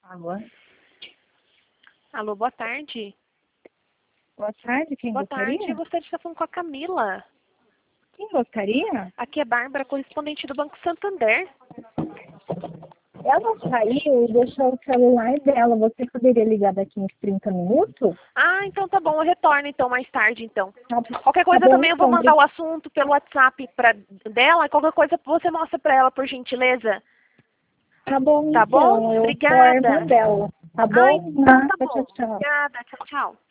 Alô? Alô, boa tarde. Boa tarde, quem Boa gostaria? tarde, eu gostaria de estar falando com a Camila. Quem gostaria? Aqui é Bárbara, correspondente do Banco Santander. Ela saiu e deixou o celular dela. Você poderia ligar daqui uns 30 minutos? Ah, então tá bom, eu retorno então mais tarde então. Tá, Qualquer coisa bom, também eu vou então. mandar o assunto pelo WhatsApp dela, qualquer coisa você mostra pra ela, por gentileza. Tá bom, Tá bom? então. Eu sou a Obrigada. irmã dela. Tá Ah, bom? então tá Tchau, bom. tchau. Obrigada, tchau, tchau.